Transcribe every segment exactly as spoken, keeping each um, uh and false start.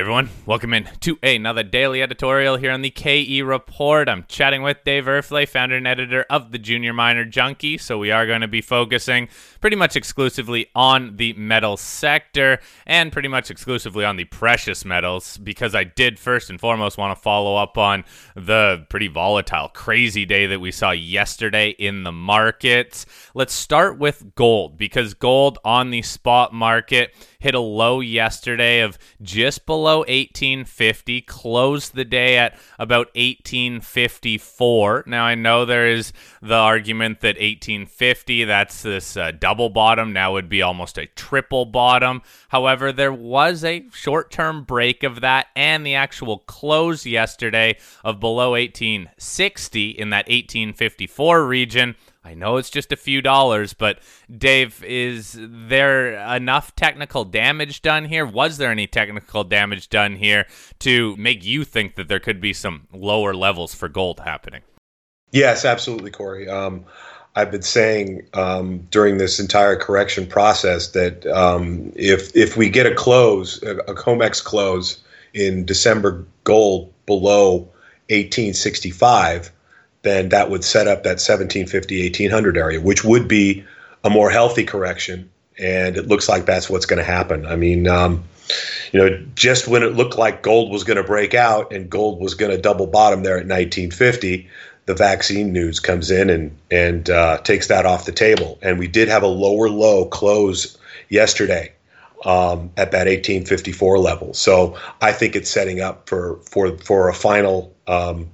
everyone. Welcome in to another daily editorial here on the K E Report. I'm chatting with Dave Erfle, founder and editor of the Junior Miner Junkie. So we are going to be focusing pretty much exclusively on the metal sector and pretty much exclusively on the precious metals, because I did first and foremost want to follow up on the pretty volatile, crazy day that we saw yesterday in the markets. Let's start with gold, because gold on the spot market hit a low yesterday of just below eighteen fifty, closed the day at about eighteen fifty-four. Now, I know there is the argument that eighteen fifty, that's this uh, double bottom, now would be almost a triple bottom. However, there was a short-term break of that, and the actual close yesterday of below eighteen sixty in that eighteen fifty-four region. I know it's just a few dollars, but Dave, is there enough technical damage done here? Was there any technical damage done here to make you think that there could be some lower levels for gold happening? Yes, absolutely, Corey. Um, I've been saying um, during this entire correction process that um, if if we get a close, a, a COMEX close in December gold below eighteen sixty-five, then that would set up that seventeen fifty, eighteen hundred area, which would be a more healthy correction. And it looks like that's what's going to happen. I mean, um, you know, just when it looked like gold was going to break out and gold was going to double bottom there at nineteen fifty, the vaccine news comes in and, and uh, takes that off the table. And we did have a lower low close yesterday um, at that eighteen fifty-four level. So I think it's setting up for, for, for a final um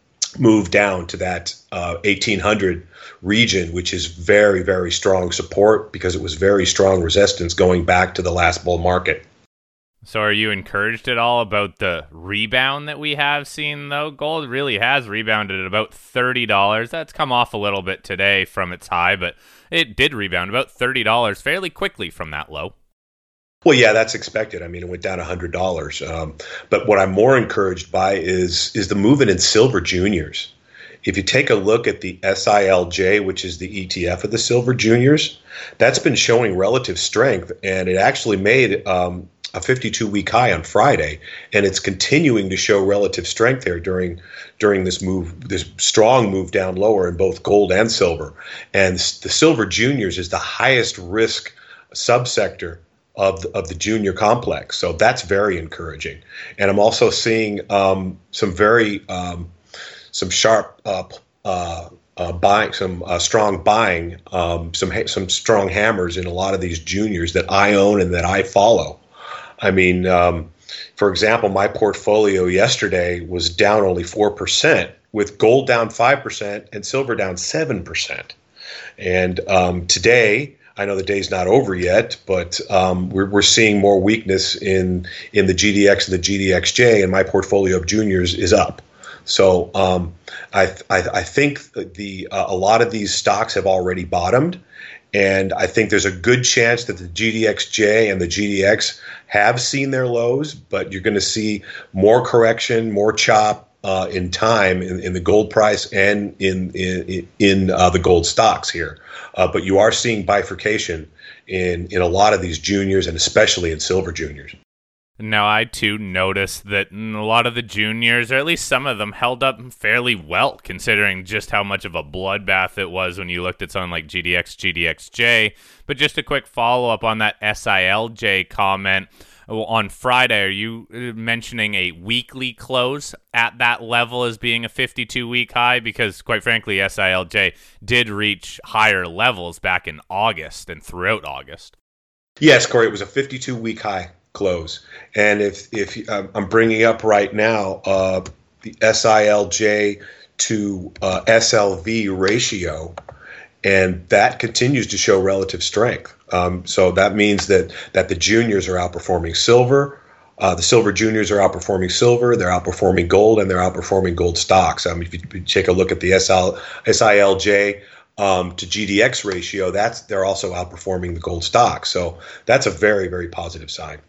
move down to that uh, eighteen hundred region, which is very, very strong support because it was very strong resistance going back to the last bull market. So are you encouraged at all about the rebound that we have seen, though? Gold really has rebounded at about thirty dollars. That's come off a little bit today from its high, but it did rebound about thirty dollars fairly quickly from that low. Well, yeah, that's expected. I mean, it went down one hundred dollars. Um, but what I'm more encouraged by is is the movement in silver juniors. If you take a look at the S I L J, which is the E T F of the silver juniors, that's been showing relative strength, and it actually made um, a fifty-two week high on Friday, and it's continuing to show relative strength there during during this move, this strong move down lower in both gold and silver. And the silver juniors is the highest risk subsector of the, of the junior complex. So that's very encouraging. And I'm also seeing um, some very, um, some sharp uh, uh, uh, buying, some uh, strong buying, um, some, some strong hammers in a lot of these juniors that I own and that I follow. I mean, um, for example, my portfolio yesterday was down only four percent, with gold down five percent and silver down seven percent. And um, today, I know the day's not over yet, but um, we're, we're seeing more weakness in in the G D X and the G D X J, and my portfolio of juniors is up. So um, I, I I think the uh, a lot of these stocks have already bottomed, and I think there's a good chance that the G D X J and the G D X have seen their lows, but you're going to see more correction, more chop Uh, in time in, in the gold price and in in, in uh, the gold stocks here. Uh, but you are seeing bifurcation in, in a lot of these juniors, and especially in silver juniors. Now, I too noticed that a lot of the juniors, or at least some of them, held up fairly well, considering just how much of a bloodbath it was when you looked at something like G D X, G D X J. But just a quick follow-up on that S I L J comment. On Friday, are you mentioning a weekly close at that level as being a fifty-two week high? Because, quite frankly, S I L J did reach higher levels back in August and throughout August. Yes, Corey, it was a fifty-two week high close. And if if um, I'm bringing up right now uh, the S I L J to uh, S L V ratio, and that continues to show relative strength. Um, so that means that that the juniors are outperforming silver. Uh, the silver juniors are outperforming silver. They're outperforming gold, and they're outperforming gold stocks. I mean, if you, if you take a look at the S I L J um, to G D X ratio, that's they're also outperforming the gold stocks. So that's a very, very positive sign.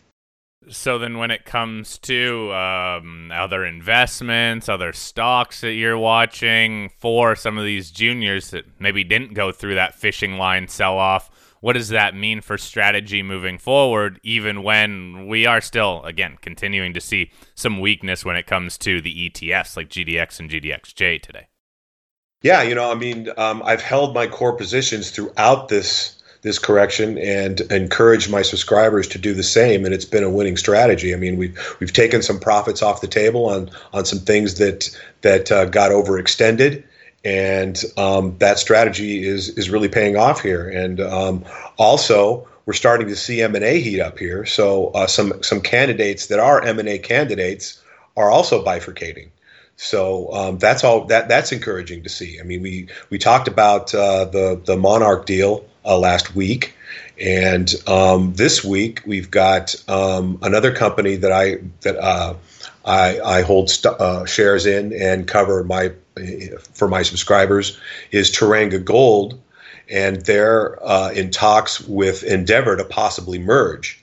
So then when it comes to um, other investments, other stocks that you're watching for some of these juniors that maybe didn't go through that fishing line sell-off, what does that mean for strategy moving forward, even when we are still, again, continuing to see some weakness when it comes to the E T Fs like G D X and G D X J today? Yeah, you know, I mean, um, I've held my core positions throughout this this correction and encouraged my subscribers to do the same, and it's been a winning strategy. I mean, we've we've taken some profits off the table on on some things that that uh, got overextended, and um, that strategy is is really paying off here. And um, also, we're starting to see M and A heat up here. So uh, some some candidates that are M and A candidates are also bifurcating. So um, that's all that that's encouraging to see. I mean, we we talked about uh, the the Monarch deal uh, last week, and um, this week we've got um, another company that I that uh, I, I hold st- uh, shares in and cover my for my subscribers is Teranga Gold, and they're uh, in talks with Endeavor to possibly merge.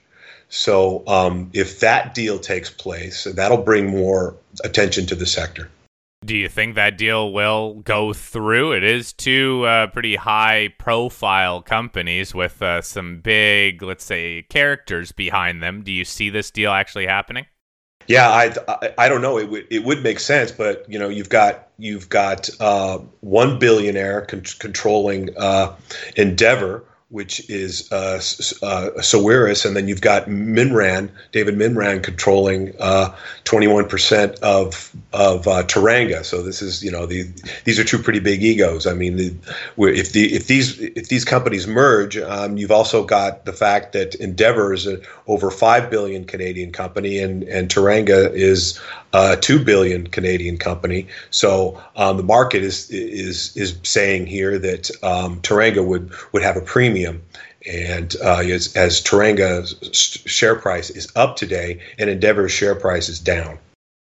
So um, if that deal takes place, that'll bring more attention to the sector. Do you think that deal will go through? It is two uh, pretty high-profile companies with uh, some big, let's say, characters behind them. Do you see this deal actually happening? Yeah, I, I I don't know. It would it would make sense, but you know, you've got you've got uh, one billionaire con- controlling uh, Endeavor, which is uh, uh, Sawiris, and then you've got Minran, David Minran, controlling uh, twenty-one percent of of uh, Teranga. So this is, you know, the, these are two pretty big egos. I mean, the, if the if these if these companies merge, um, you've also got the fact that Endeavor is a over five billion Canadian company, and and Teranga is a two billion Canadian company. So um, the market is is is saying here that um, Teranga would would have a premium. And uh, as, as Teranga's share price is up today, and Endeavor's share price is down.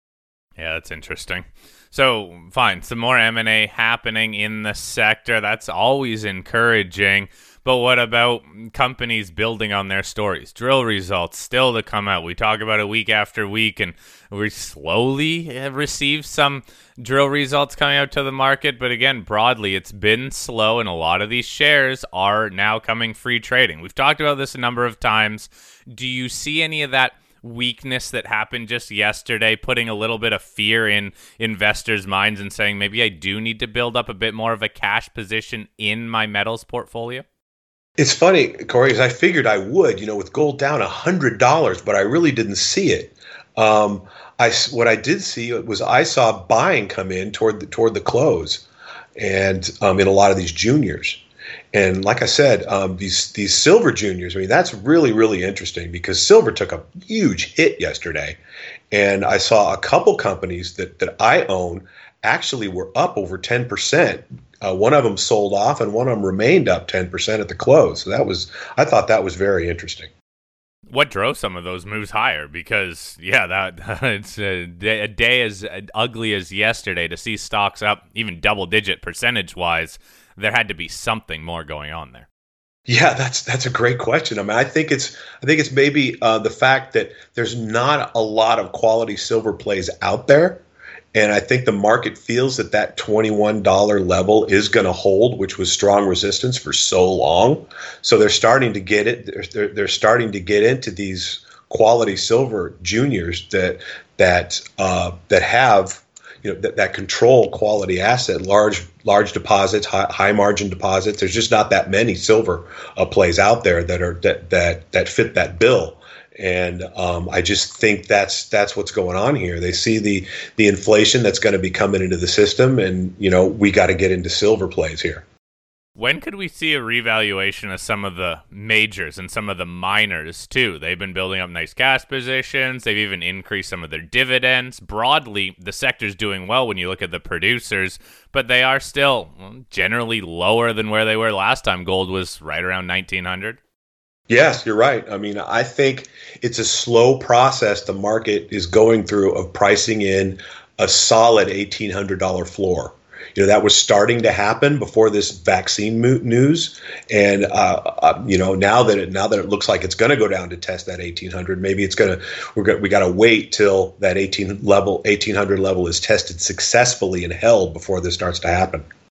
Yeah, that's interesting. So, fine, some more M and A happening in the sector. That's always encouraging. But what about companies building on their stories? Drill results still to come out. We talk about it week after week, and we slowly have received some drill results coming out to the market. But again, broadly, it's been slow, and a lot of these shares are now coming free trading. We've talked about this a number of times. Do you see any of that weakness that happened just yesterday putting a little bit of fear in investors' minds and saying, maybe I do need to build up a bit more of a cash position in my metals portfolio? It's funny, Corey, because I figured I would, you know, with gold down one hundred dollars, but I really didn't see it. Um, I, what I did see was I saw buying come in toward the, toward the close, and um, in a lot of these juniors. And like I said, um, these these silver juniors, I mean, that's really, really interesting because silver took a huge hit yesterday. And I saw a couple companies that, that I own actually were up over ten percent. Uh, one of them sold off, and one of them remained up ten percent at the close. So that was, I thought that was very interesting. What drove some of those moves higher? Because yeah, that it's a day, a day as ugly as yesterday to see stocks up even double-digit percentage-wise. There had to be something more going on there. Yeah, that's that's a great question. I mean, I think it's I think it's maybe uh, the fact that there's not a lot of quality silver plays out there. And I think the market feels that that twenty-one dollars level is going to hold, which was strong resistance for so long. So they're starting to get it. They're, they're, they're starting to get into these quality silver juniors that that uh, that have, you know, that, that control quality asset, large large deposits, high, high margin deposits. There's just not that many silver uh, plays out there that are that that that fit that bill. And um, I just think that's that's what's going on here. They see the the inflation that's going to be coming into the system, and you know we got to get into silver plays here. When could we see a revaluation of some of the majors and some of the miners too? They've been building up nice cash positions. They've even increased some of their dividends. Broadly, the sector's doing well when you look at the producers, but they are still generally lower than where they were last time gold was right around nineteen hundred. Yes, you're right. I mean, I think it's a slow process the market is going through of pricing in a solid eighteen hundred dollars floor. You know, that was starting to happen before this vaccine news. And, uh, uh, you know, now that it, now that it looks like it's going to go down to test that eighteen hundred, maybe it's going to, we're going we got to wait till that eighteen level, eighteen hundred level is tested successfully and held before this starts to happen.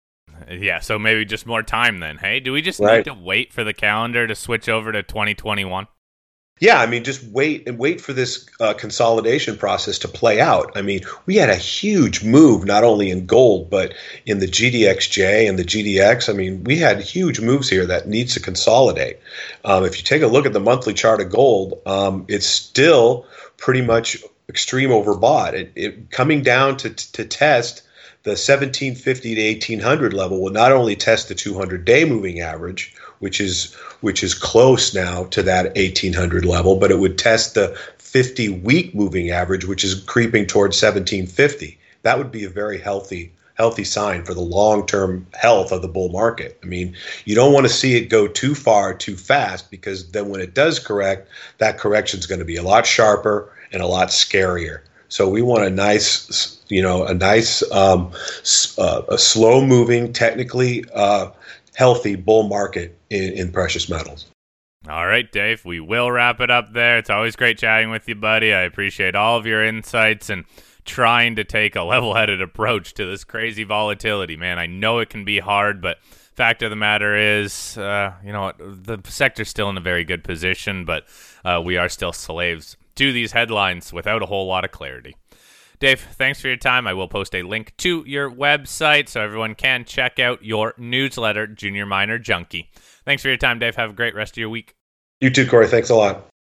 Yeah, so maybe just more time then. Hey, do we just Right. need to wait for the calendar to switch over to twenty twenty-one? Yeah, I mean, just wait and wait for this uh, consolidation process to play out. I mean, we had a huge move not only in gold but in the G D X J and the G D X. I mean, we had huge moves here that needs to consolidate. Um, if you take a look at the monthly chart of gold, um, it's still pretty much extreme overbought. It, it coming down to to test the seventeen fifty to eighteen hundred level will not only test the two hundred day moving average, which is which is close now to that eighteen hundred level, but it would test the fifty week moving average, which is creeping towards seventeen fifty. That would be a very healthy healthy sign for the long-term health of the bull market. I mean, you don't want to see it go too far too fast, because then when it does correct, that correction is going to be a lot sharper and a lot scarier. So we want a nice, you know, a nice, um, uh, a slow-moving, technically uh, healthy bull market in, in precious metals. All right, Dave, we will wrap it up there. It's always great chatting with you, buddy. I appreciate all of your insights and trying to take a level-headed approach to this crazy volatility, man. I know it can be hard, but fact of the matter is, uh, you know, the sector's still in a very good position, but uh, we are still slaves to these headlines without a whole lot of clarity. Dave, thanks for your time. I will post a link to your website so everyone can check out your newsletter, Junior Miner Junkie. Thanks for your time, Dave. Have a great rest of your week. You too, Corey. Thanks a lot.